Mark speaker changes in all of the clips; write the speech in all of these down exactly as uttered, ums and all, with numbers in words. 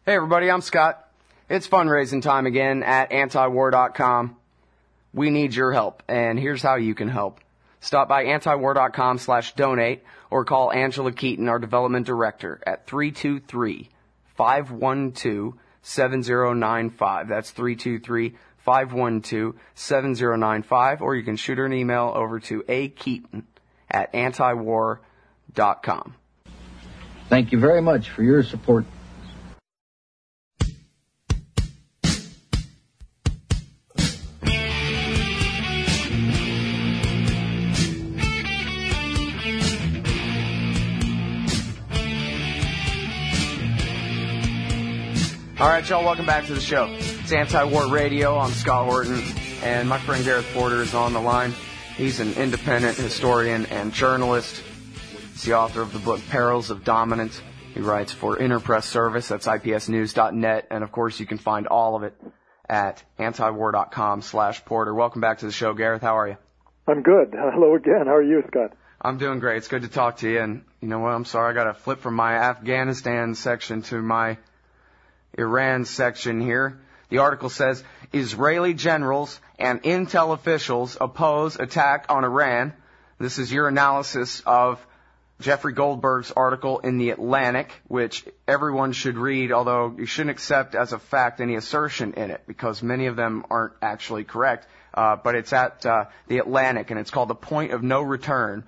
Speaker 1: Hey everybody, I'm Scott. It's fundraising time again at anti war dot com. We need your help, and here's how you can help. Stop by anti war dot com slash donate or call Angela Keaton, our development director, at three two three, five one two, seven zero nine five. That's three two three, five one two, seven zero nine five, or you can shoot her an email over to a keaton at anti war dot com.
Speaker 2: Thank you very much for your support.
Speaker 1: All right, y'all, welcome back to the show. It's Anti-War Radio. I'm Scott Horton, and my friend Gareth Porter is on the line. He's an independent historian and journalist. He's the author of the book Perils of Dominance. He writes for Interpress Service. That's I P S news dot net. And, of course, you can find all of it at anti war dot com slash Porter. Welcome back to the show, Gareth. How are you?
Speaker 3: I'm good. Hello again. How are you, Scott?
Speaker 1: I'm doing great. It's good to talk to you. And you know what? I'm sorry. I got to flip from my Afghanistan section to my Iran section here. The article says, Israeli generals and intel officials oppose attack on Iran. This is your analysis of Jeffrey Goldberg's article in The Atlantic, which everyone should read, although you shouldn't accept as a fact any assertion in it, because many of them aren't actually correct. Uh, but it's at uh, The Atlantic, and it's called The Point of No Return.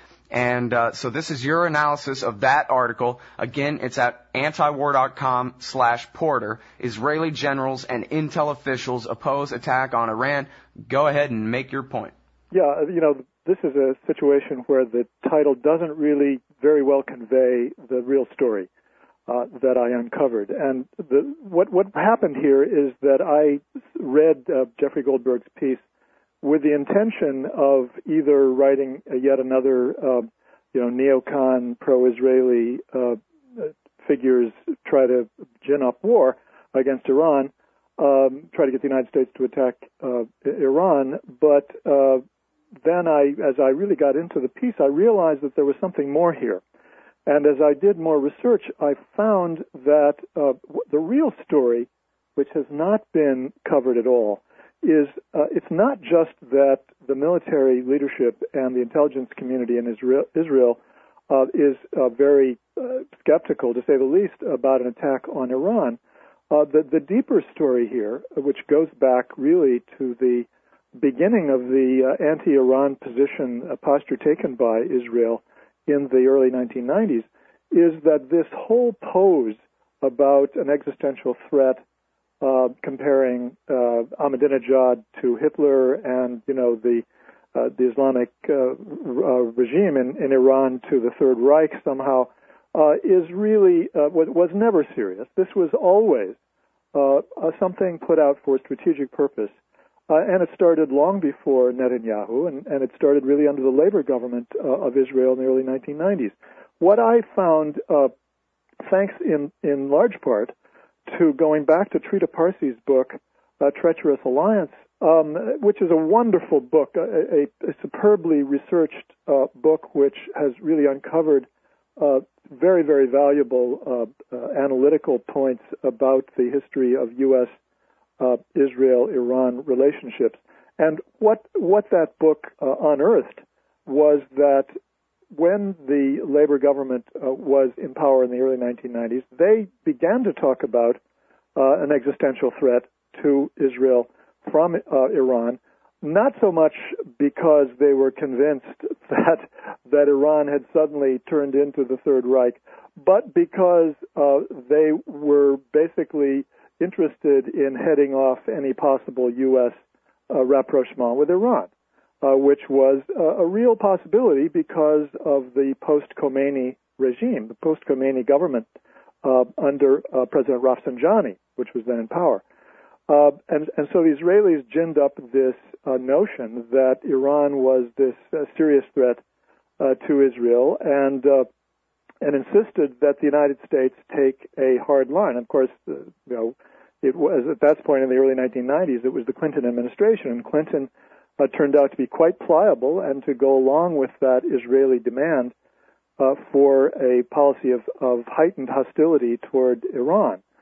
Speaker 1: And uh, so this is your analysis of that article. Again, it's at anti war dot com slash Porter. Israeli generals and intel officials oppose attack on Iran. Go ahead and make your point.
Speaker 3: Yeah, you know, this is a situation where the title doesn't really very well convey the real story uh, that I uncovered. And the, what what happened here is that I read uh, Jeffrey Goldberg's piece with the intention of either writing yet another, uh, you know, neocon, pro-Israeli uh, figures try to gin up war against Iran, um, try to get the United States to attack uh, Iran. But uh, then I, as I really got into the piece, I realized that there was something more here. And as I did more research, I found that uh, the real story, which has not been covered at all, is uh, it's not just that the military leadership and the intelligence community in Israel, Israel uh, is uh, very uh, skeptical, to say the least, about an attack on Iran. Uh, the, the deeper story here, which goes back really to the beginning of the uh, anti-Iran position, uh, posture taken by Israel in the early nineteen nineties, is that this whole pose about an existential threat Uh, comparing uh, Ahmadinejad to Hitler and, you know, the uh, the Islamic uh, uh, regime in, in Iran to the Third Reich somehow, uh, is really, uh, was, was never serious. This was always uh, uh, something put out for strategic purpose. Uh, and it started long before Netanyahu, and, and it started really under the labor government uh, of Israel in the early nineteen nineties. What I found, uh, thanks in, in large part to going back to Trita Parsi's book, uh, Treacherous Alliance, um, which is a wonderful book, a, a, a superbly researched uh, book which has really uncovered uh, very, very valuable uh, uh, analytical points about the history of U S uh, Israel-Iran relationships. And what what that book uh, unearthed was that when the labor government uh, was in power in the early nineteen nineties, they began to talk about uh, an existential threat to Israel from uh, Iran, not so much because they were convinced that that Iran had suddenly turned into the Third Reich, but because uh, they were basically interested in heading off any possible U S uh, rapprochement with Iran. Uh, which was uh, a real possibility because of the post-Khomeini regime, the post-Khomeini government uh, under uh, President Rafsanjani, which was then in power. Uh, and, and so the Israelis ginned up this uh, notion that Iran was this uh, serious threat uh, to Israel and uh, and insisted that the United States take a hard line. Of course, uh, you know, it was at that point in the early nineteen nineties, it was the Clinton administration, and Clinton Uh, turned out to be quite pliable, and to go along with that Israeli demand uh, for a policy of, of heightened hostility toward Iran.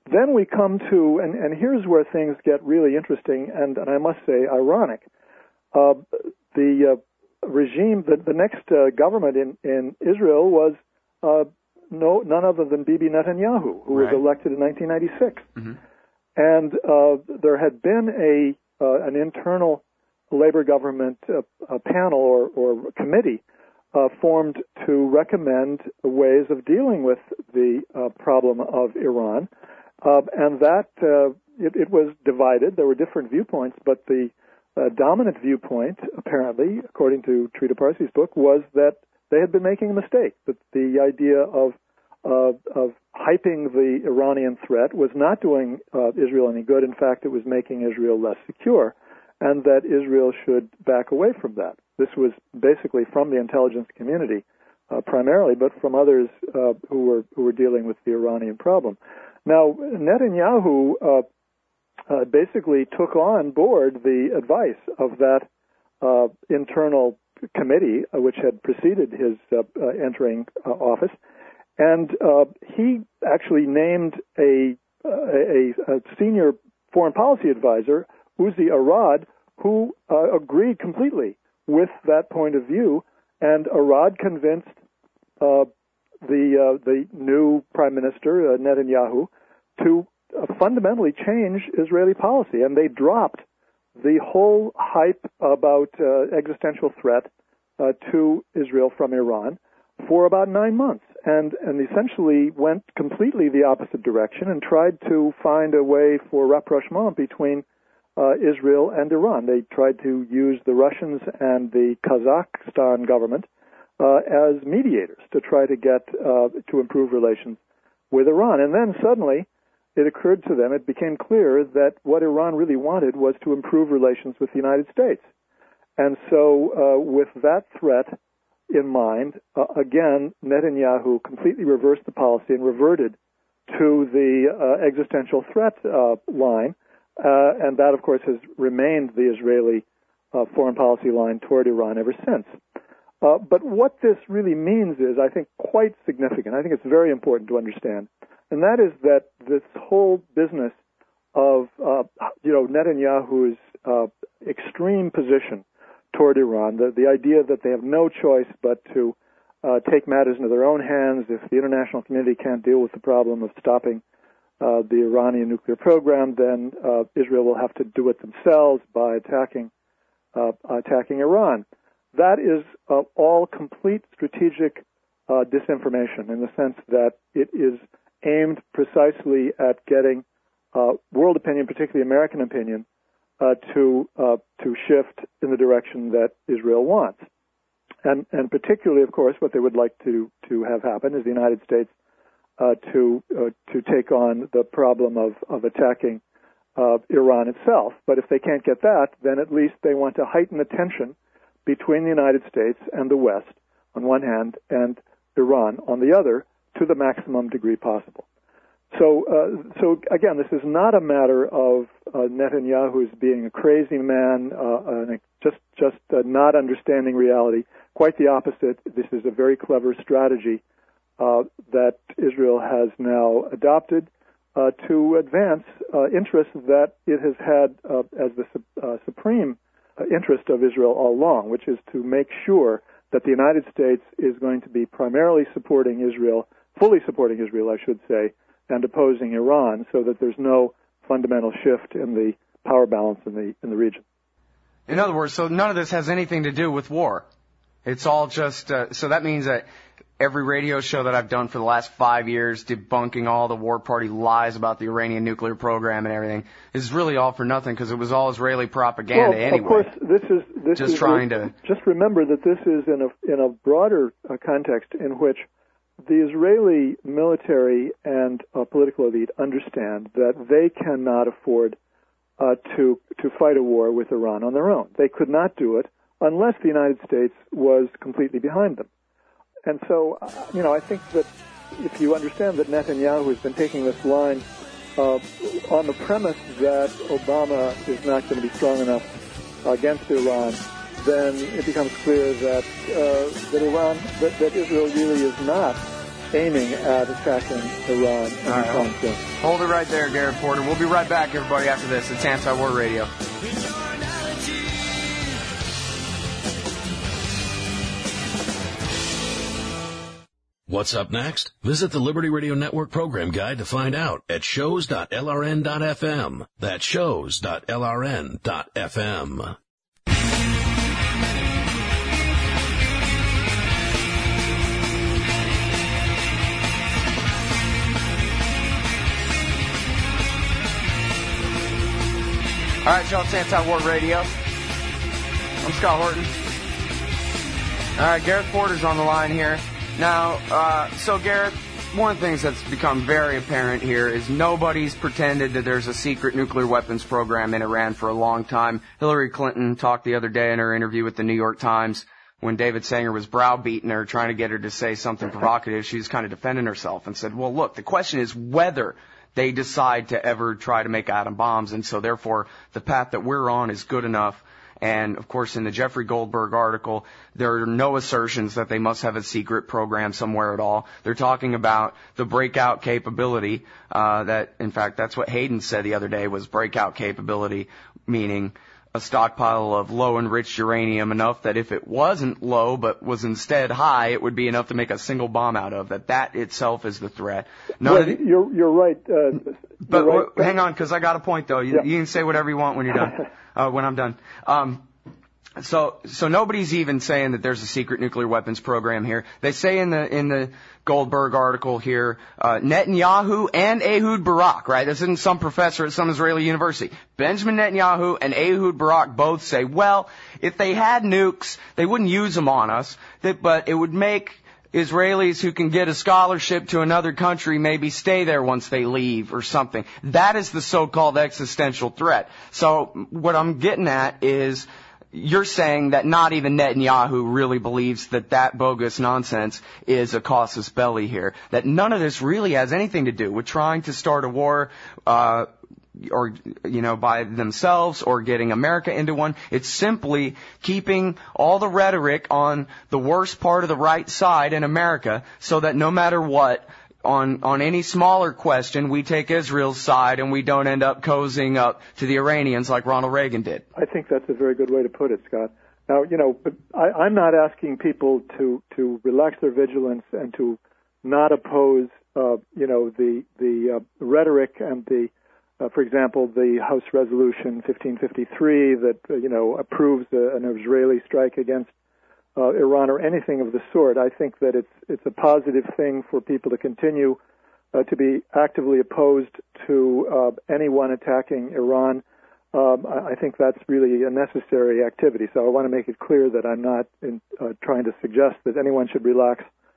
Speaker 3: then we come to, and, and here's where things get really interesting and, and I must say ironic. Uh, the uh, regime, the, the next uh, government in, in Israel was uh, no none other than Bibi Netanyahu, who
Speaker 1: right.
Speaker 3: was elected in nineteen ninety-six.
Speaker 1: Mm-hmm.
Speaker 3: And uh, there had been a uh, an internal labor government uh, a panel or, or committee uh, formed to recommend ways of dealing with the uh, problem of Iran. Uh, and that, uh, it, it was divided. There were different viewpoints, but the uh, dominant viewpoint, apparently, according to Trita Parsi's book, was that they had been making a mistake, that the idea of uh, of hyping the Iranian threat was not doing uh, Israel any good. In fact, it was making Israel less secure, and that Israel should back away from that. This was basically from the intelligence community, uh, primarily, but from others uh, who were who were dealing with the Iranian problem. Now, Netanyahu uh, uh, basically took on board the advice of that uh, internal committee, uh, which had preceded his uh, uh, entering uh, office, and uh, he actually named a, a, a senior foreign policy advisor, Uzi Arad, who uh, agreed completely with that point of view, and Arad convinced uh, the uh, the new prime minister, uh, Netanyahu, to uh, fundamentally change Israeli policy, and they dropped the whole hype about uh, existential threat uh, to Israel from Iran for about nine months, and and essentially went completely the opposite direction and tried to find a way for rapprochement between uh, Israel and Iran. They tried to use the Russians and the Kazakhstan government uh, as mediators to try to get uh, to improve relations with Iran. And then suddenly it occurred to them, it became clear that what Iran really wanted was to improve relations with the United States. And so uh, with that threat in mind, uh, again, Netanyahu completely reversed the policy and reverted to the uh, existential threat uh, line. Uh, and that, of course, has remained the Israeli uh, foreign policy line toward Iran ever since. Uh, but what this really means is, I think, quite significant. I think it's very important to understand. And that is that this whole business of, uh, you know, Netanyahu's uh, extreme position toward Iran, the, the idea that they have no choice but to uh, take matters into their own hands if the international community can't deal with the problem of stopping uh, the Iranian nuclear program, then uh, Israel will have to do it themselves by attacking uh, attacking Iran. That is uh, all complete strategic uh, disinformation in the sense that it is aimed precisely at getting uh, world opinion, particularly American opinion, uh, to uh, to shift in the direction that Israel wants. And and particularly, of course, what they would like to to have happen is the United States uh, to uh, to take on the problem of of attacking uh, Iran itself. But if they can't get that, then at least they want to heighten the tension between the United States and the West on one hand and Iran on the other to the maximum degree possible. So, uh, so again, this is not a matter of uh, Netanyahu's being a crazy man, uh, and just just uh, not understanding reality. Quite the opposite. This is a very clever strategy uh, that Israel has now adopted uh, to advance uh, interests that it has had uh, as the su- uh, supreme interest of Israel all along, which is to make sure that the United States is going to be primarily supporting Israel, fully supporting Israel, I should say, and opposing Iran, so that there's no fundamental shift in the power balance in the in the region.
Speaker 1: In other words, so none of this has anything to do with war. It's all just, uh, so that means that every radio show that I've done for the last five years debunking all the war party lies about the Iranian nuclear program and everything is really all for nothing because it was all Israeli propaganda
Speaker 3: well,
Speaker 1: anyway.
Speaker 3: Of course, this is this
Speaker 1: just
Speaker 3: is
Speaker 1: trying to
Speaker 3: just remember that this is in a in a broader uh, context in which the Israeli military and uh, political elite understand that they cannot afford uh, to to fight a war with Iran on their own. They could not do it unless the United States was completely behind them. And so, uh, you know, I think that if you understand that Netanyahu has been taking this line uh, on the premise that Obama is not going to be strong enough against Iran, then it becomes clear that uh, that Iran, that, that Israel really is not aiming at attacking Iran anytime soon.
Speaker 1: Hold it right there, Garrett Porter. We'll be right back, everybody, after this. It's Anti-War Radio.
Speaker 4: What's up next? Visit the Liberty Radio Network program guide to find out at shows dot L R N dot F M. That's shows dot L R N dot F M. All
Speaker 1: right, y'all, it's Anti-War Radio. I'm Scott Horton. All right, Garrett Porter's on the line here. Now, uh, so Garrett, one of the things that's become very apparent here is nobody's pretended that there's a secret nuclear weapons program in Iran for a long time. Hillary Clinton talked the other day in her interview with the New York Times when David Sanger was browbeating her, trying to get her to say something provocative. She was kind of defending herself and said, well, look, the question is whether they decide to ever try to make atom bombs, and so therefore the path that we're on is good enough. And, of course, in the Jeffrey Goldberg article, there are no assertions that they must have a secret program somewhere at all. They're talking about the breakout capability, uh, that, in fact, that's what Hayden said the other day was breakout capability, meaning a stockpile of low enriched uranium enough that if it wasn't low but was instead high, it would be enough to make a single bomb out of. That that itself is the threat.
Speaker 3: No, well, you're you're right. Uh,
Speaker 1: but
Speaker 3: you're right.
Speaker 1: w- hang on, because I got a point though. You,
Speaker 3: yeah.
Speaker 1: you can say whatever you want when you're done. Uh, when I'm done. Um, so so nobody's even saying that there's a secret nuclear weapons program here. They say in the in the Goldberg article here, uh, Netanyahu and Ehud Barak, right? This isn't some professor at some Israeli university. Benjamin Netanyahu and Ehud Barak both say, well, if they had nukes, they wouldn't use them on us, that, but it would make Israelis who can get a scholarship to another country maybe stay there once they leave or something. That is the so-called existential threat. So what I'm getting at is you're saying that not even Netanyahu really believes that that bogus nonsense is a casus belli here. That none of this really has anything to do with trying to start a war, uh, or, you know, by themselves or getting America into one. It's simply keeping all the rhetoric on the worst part of the right side in America so that no matter what, on on any smaller question, we take Israel's side and we don't end up cozying up to the Iranians like Ronald Reagan did.
Speaker 3: I think that's a very good way to put it, Scott. Now, you know, but I, I'm not asking people to, to relax their vigilance and to not oppose, uh, you know, the the uh, rhetoric and the, uh, for example, the House Resolution fifteen fifty-three that, uh, you know, approves uh, an Israeli strike against Uh, Iran or anything of the sort. I think that it's it's a positive thing for people to continue uh, to be actively opposed to uh, anyone attacking Iran. Um, I, I think that's really a necessary activity. So I want to make it clear that I'm not in, uh, trying to suggest that anyone should relax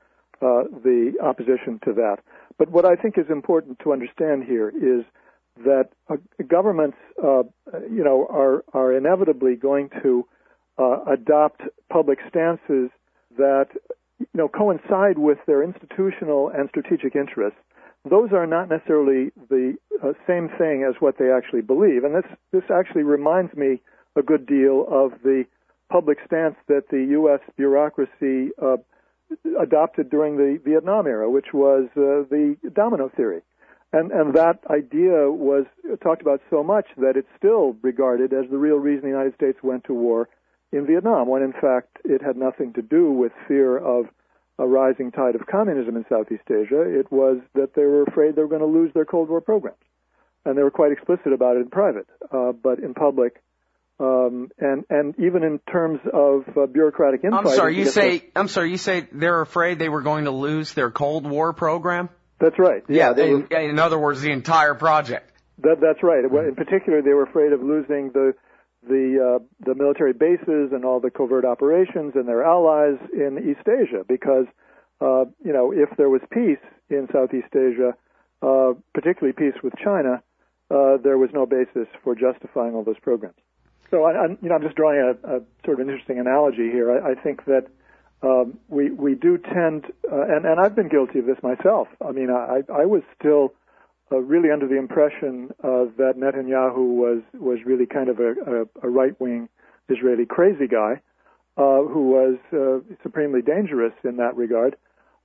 Speaker 3: uh, the opposition to that. But what I think is important to understand here is that uh, governments, uh, you know, are are inevitably going to Uh, adopt public stances that, you know, coincide with their institutional and strategic interests. Those are not necessarily the uh, same thing as what they actually believe. And this, this actually reminds me a good deal of the public stance that the U S bureaucracy uh, adopted during the Vietnam era, which was uh, the domino theory. And, and that idea was talked about so much that it's still regarded as the real reason the United States went to war in Vietnam, when in fact it had nothing to do with fear of a rising tide of communism in Southeast Asia. It was that they were afraid they were going to lose their Cold War programs. And they were quite explicit about it in private, uh, but in public, um, and, and even in terms of uh, bureaucratic infighting.
Speaker 1: I'm sorry, you say, I'm sorry, you say they're afraid they were going to lose their Cold War program?
Speaker 3: That's right.
Speaker 1: Yeah, yeah in, were, in other words, the entire project.
Speaker 3: That, that's right. In particular, they were afraid of losing the the uh, the military bases and all the covert operations and their allies in East Asia, because uh, you know, if there was peace in Southeast Asia, uh, particularly peace with China, uh, there was no basis for justifying all those programs. So I, I'm, you know, I'm just drawing a, a sort of an interesting analogy here. I, I think that um, we we do tend, uh, and and I've been guilty of this myself. I mean, I I was still Uh, really under the impression uh, that Netanyahu was was really kind of a, a, a right-wing Israeli crazy guy uh, who was uh, supremely dangerous in that regard.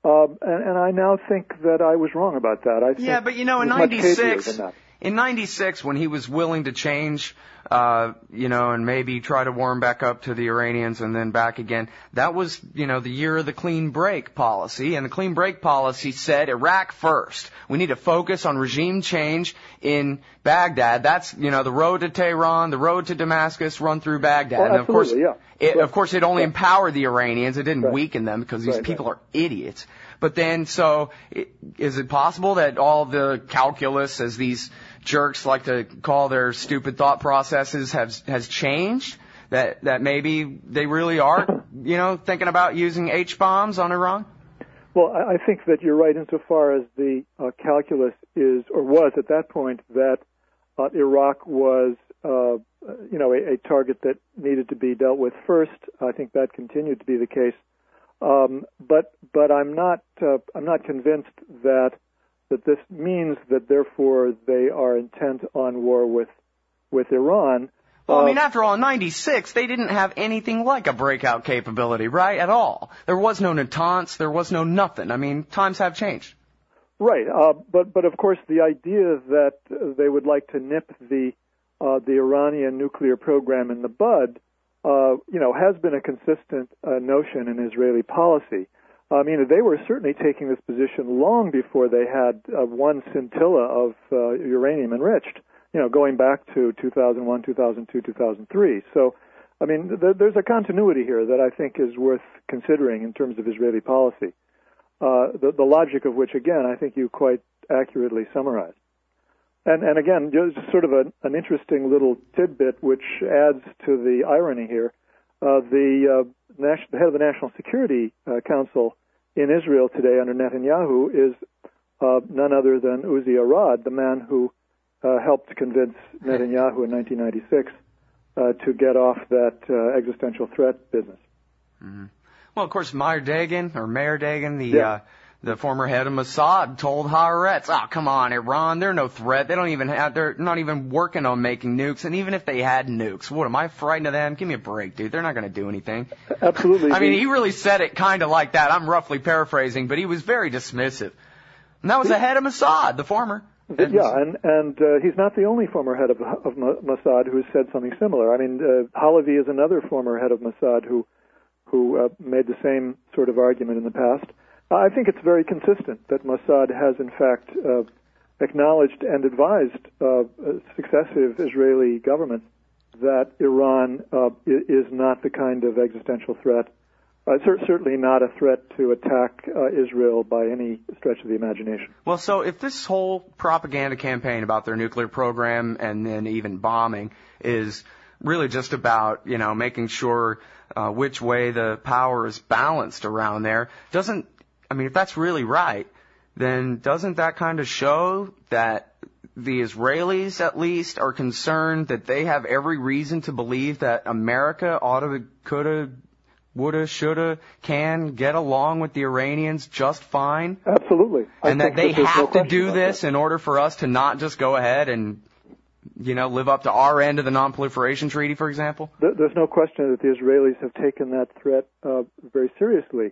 Speaker 3: Um, and, and I now think that I was wrong about that. I think
Speaker 1: yeah, but you know, in
Speaker 3: it was much hazier
Speaker 1: ninety-six,
Speaker 3: than that.
Speaker 1: in ninety-six, when he was willing to change, uh, you know, and maybe try to warm back up to the Iranians and then back again, that was, you know, the year of the clean break policy. And the clean break policy said Iraq first. We need to focus on regime change in Baghdad. That's, you know, the road to Tehran, the road to Damascus run through Baghdad.
Speaker 3: Well,
Speaker 1: and of course,
Speaker 3: yeah.
Speaker 1: it,
Speaker 3: right.
Speaker 1: of course, it only
Speaker 3: right.
Speaker 1: empowered the Iranians. It didn't
Speaker 3: right.
Speaker 1: weaken them because these
Speaker 3: right,
Speaker 1: people
Speaker 3: right.
Speaker 1: are idiots. But then, so, is it possible that all the calculus, as these jerks like to call their stupid thought processes, have has changed? That that maybe they really are, you know, thinking about using H-bombs on Iran?
Speaker 3: Well, I think that you're right insofar as the uh, calculus is, or was at that point, that uh, Iraq was, uh, you know, a, a target that needed to be dealt with first. I think that continued to be the case. Um, but but I'm not uh, I'm not convinced that that this means that therefore they are intent on war with with Iran.
Speaker 1: Well,
Speaker 3: uh,
Speaker 1: I mean, after all, in ninety-six, they didn't have anything like a breakout capability, right, at all. There was no Natanz, there was no nothing. I mean, times have changed.
Speaker 3: Right, uh, but but of course the idea that uh, they would like to nip the uh, the Iranian nuclear program in the bud, uh, you know, has been a consistent uh, notion in Israeli policy. I mean, they were certainly taking this position long before they had uh, one scintilla of uh, uranium enriched, you know, going back to two thousand one, two thousand two, two thousand three. So, I mean, th- there's a continuity here that I think is worth considering in terms of Israeli policy, uh, the, the logic of which, again, I think you quite accurately summarized. And, and again, just sort of a, an interesting little tidbit which adds to the irony here. Uh, the, uh, nation, the head of the National Security uh, Council in Israel today under Netanyahu is uh, none other than Uzi Arad, the man who uh, helped convince Netanyahu in nineteen ninety-six uh, to get off that uh, existential threat business.
Speaker 1: Mm-hmm. Well, of course, Meir Dagan, or Mayor Dagan, the
Speaker 3: yeah.
Speaker 1: uh, the former head of Mossad, told Haaretz, "Oh, come on, Iran, they're no threat. They don't even have, they're not even working on making nukes. And even if they had nukes, what, am I frightened of them? Give me a break, dude. They're not going to do anything."
Speaker 3: Absolutely.
Speaker 1: I mean, he really said it kind of like that. I'm roughly paraphrasing, but he was very dismissive. And that was the head of Mossad, the former.
Speaker 3: Yeah, and and uh, he's not the only former head of of Mossad who has said something similar. I mean, uh, Halavi is another former head of Mossad who who uh, made the same sort of argument in the past. I think it's very consistent that Mossad has, in fact, uh, acknowledged and advised uh, successive Israeli governments that Iran uh, is not the kind of existential threat, uh, cer- certainly not a threat to attack uh, Israel by any stretch of the imagination.
Speaker 1: Well, so if this whole propaganda campaign about their nuclear program and then even bombing is really just about, you know, making sure uh, which way the power is balanced around there, doesn't I mean, if that's really right, then doesn't that kind of show that the Israelis, at least, are concerned that they have every reason to believe that America ought to, coulda, woulda, shoulda, can get along with the Iranians just fine?
Speaker 3: Absolutely. I
Speaker 1: and that they
Speaker 3: that
Speaker 1: have
Speaker 3: no
Speaker 1: to do this
Speaker 3: that.
Speaker 1: in order for us to not just go ahead and, you know, live up to our end of the Non-Proliferation Treaty, for example?
Speaker 3: There's no question that the Israelis have taken that threat uh, very seriously.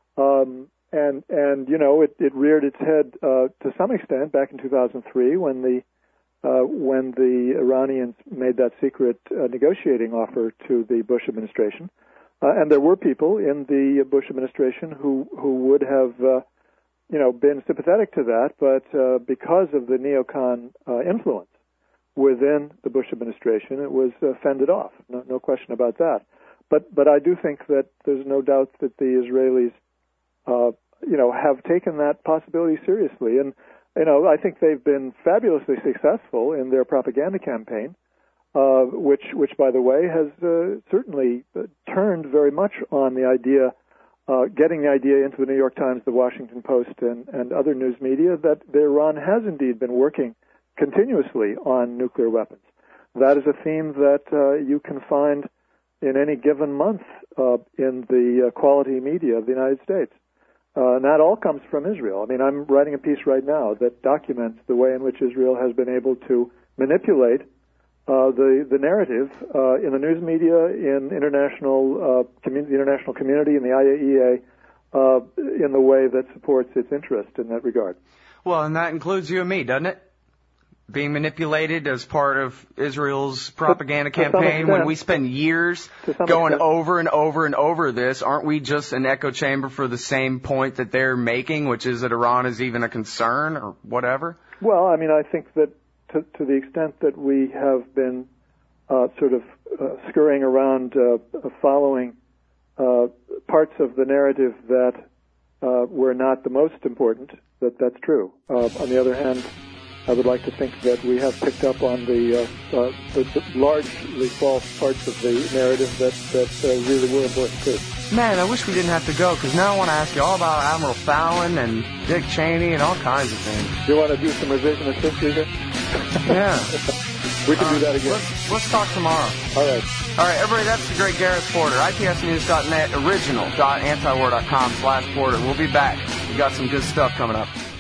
Speaker 3: Um, And, and you know, it, it reared its head uh, to some extent back in two thousand three when the uh, when the Iranians made that secret uh, negotiating offer to the Bush administration. Uh, and there were people in the Bush administration who, who would have, uh, you know, been sympathetic to that, but uh, because of the neocon uh, influence within the Bush administration, it was uh, fended off. No, no question about that. But, but I do think that there's no doubt that the Israelis Uh, you know, have taken that possibility seriously. And, you know, I think they've been fabulously successful in their propaganda campaign, uh, which, which, by the way, has uh, certainly turned very much on the idea, uh, getting the idea into the New York Times, the Washington Post, and, and other news media that Iran has indeed been working continuously on nuclear weapons. That is a theme that uh, you can find in any given month uh, in the uh, quality media of the United States. Uh, and that all comes from Israel. I mean, I'm writing a piece right now that documents the way in which Israel has been able to manipulate uh, the the narrative uh, in the news media, in international uh, community, the international community, in the I A E A, uh, in the way that supports its interest in that regard.
Speaker 1: Well, and that includes you and me, doesn't it? Being manipulated as part of Israel's propaganda
Speaker 3: to, to
Speaker 1: campaign.
Speaker 3: extent,
Speaker 1: when we spend years going
Speaker 3: extent.
Speaker 1: over and over and over this, aren't we just an echo chamber for the same point that they're making, which is that Iran is even a concern or whatever?
Speaker 3: Well, I mean, I think that to, to the extent that we have been uh, sort of uh, scurrying around uh, following uh, parts of the narrative that uh, were not the most important, that that's true. Uh, on the other hand, I would like to think that we have picked up on the, uh, uh, the, the largely false parts of the narrative that, that uh, really were important too.
Speaker 1: Man, I wish we didn't have to go, because now I want to ask you all about Admiral Fallon and Dick Cheney and all kinds of things.
Speaker 3: You want to do some revisionist history here?
Speaker 1: Yeah.
Speaker 3: We can
Speaker 1: uh,
Speaker 3: do that again.
Speaker 1: Let's, let's talk tomorrow.
Speaker 3: All right.
Speaker 1: All right, everybody, that's the great Gareth Porter. I P S news dot net, original dot antiwar dot com slash Porter. We'll be back. We got some good stuff coming up.